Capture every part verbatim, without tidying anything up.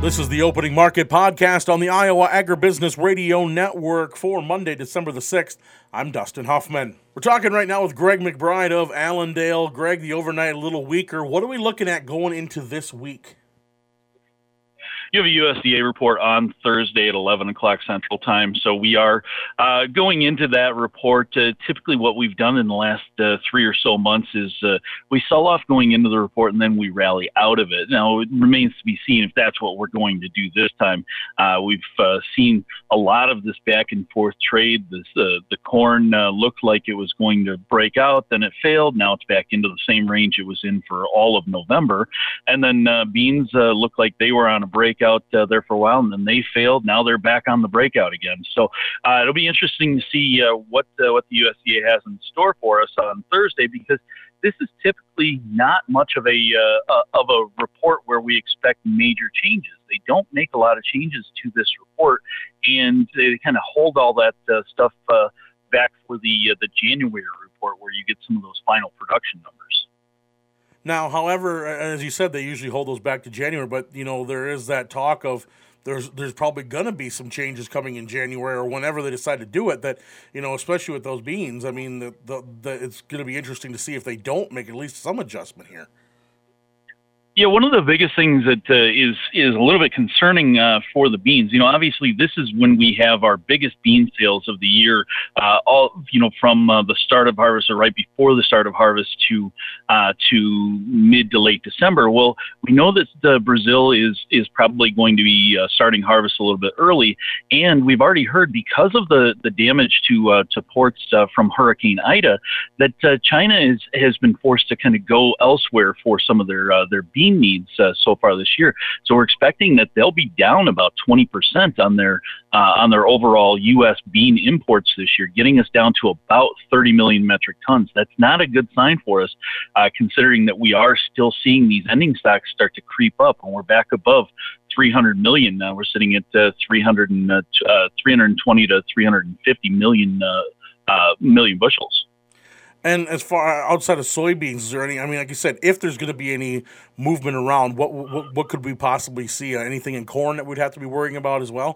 This is the Opening Market Podcast on the Iowa Agribusiness Radio Network for Monday, December the sixth. I'm Dustin Huffman. We're talking right now with Greg McBride of Allendale. Greg, the overnight a little weaker. What are we looking at going into this week? You have a U S D A report on Thursday at eleven o'clock Central Time. So we are uh, going into that report. Uh, typically what we've done in the last uh, three or so months is uh, we sell off going into the report and then we rally out of it. Now, it remains to be seen if that's what we're going to do this time. Uh, we've uh, seen a lot of this back and forth trade. This, uh, the corn uh, looked like it was going to break out, then it failed. Now it's back into the same range it was in for all of November. And then uh, beans uh, looked like they were on a breakout out uh, there for a while, and then they failed. Now they're back on the breakout again. So uh, it'll be interesting to see uh, what uh, what the U S D A has in store for us on Thursday, because this is typically not much of a uh, uh, of a report where we expect major changes. They don't make a lot of changes to this report, and they kind of hold all that uh, stuff uh, back for the uh, the January report, where you get some of those final production numbers. Now, however, as you said, they usually hold those back to January, but, you know, there is that talk of there's there's probably going to be some changes coming in January or whenever they decide to do it that, you know, especially with those beans. I mean, the, the, the, it's going to be interesting to see if they don't make at least some adjustment here. Yeah, one of the biggest things that uh, is is a little bit concerning uh, for the beans. You know, obviously this is when we have our biggest bean sales of the year. Uh, all you know, from uh, the start of harvest or right before the start of harvest to uh, to mid to late December. Well, we know that the Brazil is is probably going to be uh, starting harvest a little bit early, and we've already heard because of the the damage to uh, to ports uh, from Hurricane Ida that uh, China is has been forced to kind of go elsewhere for some of their uh, their bean needs uh, so far this year. So we're expecting that they'll be down about twenty percent on their uh, on their overall U S bean imports this year, getting us down to about thirty million metric tons. That's not a good sign for us, uh, considering that we are still seeing these ending stocks start to creep up, and we're back above three hundred million now. We're sitting at uh, three hundred and, uh, uh, three hundred twenty to three hundred fifty million uh, uh, million bushels. And as far outside of soybeans, is there any? I mean, like you said, if there's going to be any movement around, what what, what could we possibly see? Uh, anything in corn that we'd have to be worrying about as well?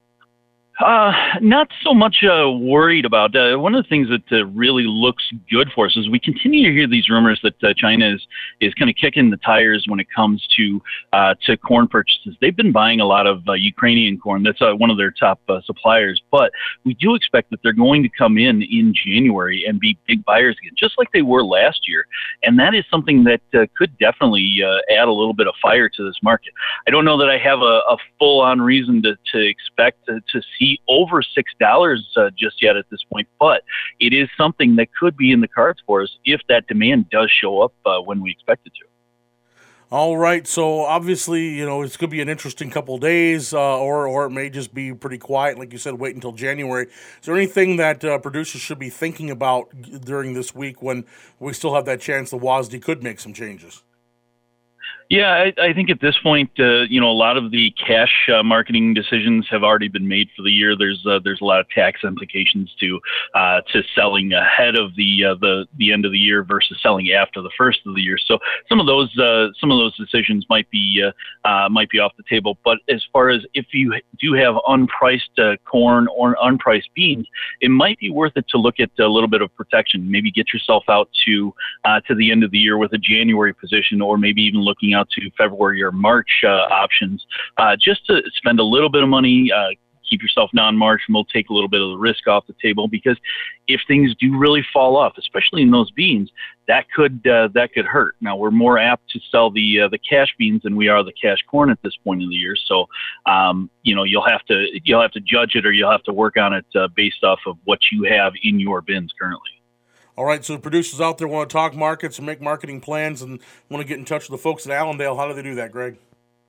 Uh, not so much uh, worried about. Uh, one of the things that uh, really looks good for us is we continue to hear these rumors that uh, China is is kind of kicking the tires when it comes to uh, to corn purchases. They've been buying a lot of uh, Ukrainian corn. That's uh, one of their top uh, suppliers. But we do expect that they're going to come in in January and be big buyers again, just like they were last year. And that is something that uh, could definitely uh, add a little bit of fire to this market. I don't know that I have a, a full-on reason to, to expect to, to see over six dollars uh, just yet at this point, but it is something that could be in the cards for us if that demand does show up uh, when we expect it to. All right, so obviously, you know, it's going to be an interesting couple of days, uh, or or it may just be pretty quiet, like you said, wait until January. Is there anything that uh, producers should be thinking about during this week when we still have that chance the W A S D could make some changes? Yeah, I, I think at this point, uh, you know, a lot of the cash uh, marketing decisions have already been made for the year. There's uh, there's a lot of tax implications to uh, to selling ahead of the uh, the the end of the year versus selling after the first of the year. So some of those uh, some of those decisions might be uh, uh, might be off the table. But as far as if you do have unpriced uh, corn or unpriced beans, it might be worth it to look at a little bit of protection. Maybe get yourself out to uh, to the end of the year with a January position, or maybe even looking out to February or March uh, options, uh, just to spend a little bit of money, uh, keep yourself non-marginal, take a little bit of the risk off the table, because if things do really fall off, especially in those beans, that could uh, that could hurt. Now, we're more apt to sell the uh, the cash beans than we are the cash corn at this point in the year. So, um, you know, you'll have to you'll have to judge it, or you'll have to work on it uh, based off of what you have in your bins currently. All right, so the producers out there want to talk markets and make marketing plans and want to get in touch with the folks at Allendale. How do they do that, Greg?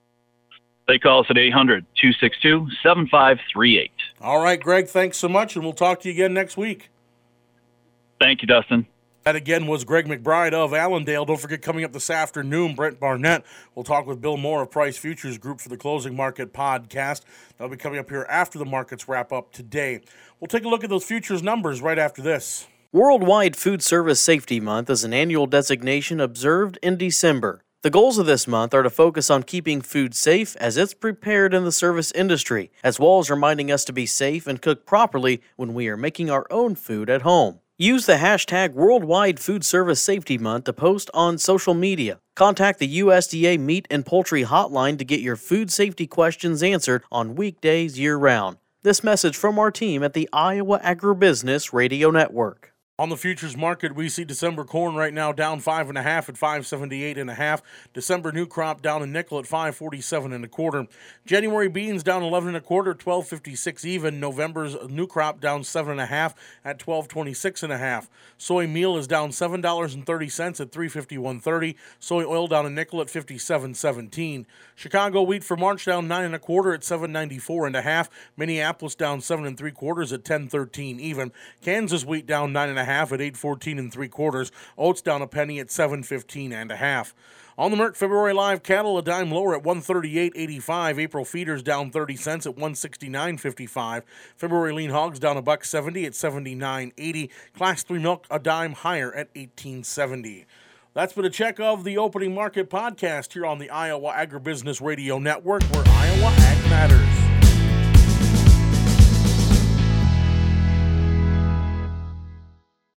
They call us at eight hundred, two six two, seven five three eight. All right, Greg, thanks so much, and we'll talk to you again next week. Thank you, Dustin. That again was Greg McBride of Allendale. Don't forget, coming up this afternoon, Brent Barnett will talk with Bill Moore of Price Futures Group for the Closing Market Podcast. That'll be coming up here after the markets wrap up today. We'll take a look at those futures numbers right after this. Worldwide Food Service Safety Month is an annual designation observed in December. The The goals of this month are to focus on keeping food safe as it's prepared in the service industry, as well as reminding us to be safe and cook properly when we are making our own food at home. Use the hashtag Worldwide Food Service Safety Month to post on social media. Contact the U S D A Meat and Poultry Hotline to get your food safety questions answered on weekdays year-round. This message from our team at the Iowa Agribusiness Radio Network. On the futures market, we see December corn right now down five and a half at five seventy-eight and a half. December new crop down a nickel at five forty-seven and a quarter. January beans down eleven and a quarter, twelve fifty-six even. November's new crop down seven and a half at twelve twenty-six and a half. Soy meal is down seven dollars and thirty cents at three fifty-one thirty. Soy oil down a nickel at fifty-seven seventeen. Chicago wheat for March down nine and a quarter at seven ninety-four and a half. Minneapolis down seven and three quarters at ten thirteen even. Kansas wheat down nine and a half at eight fourteen and three quarters. Oats down a penny at seven fifteen and a half. On the Merck February live cattle a dime lower at one thirty-eight eighty-five. April feeders down thirty cents at one sixty-nine fifty-five. February lean hogs down a buck seventy at seventy-nine eighty. Class three milk a dime higher at eighteen seventy. That's been a check of the Opening Market Podcast here on the Iowa Agribusiness Radio Network, where Iowa Ag matters.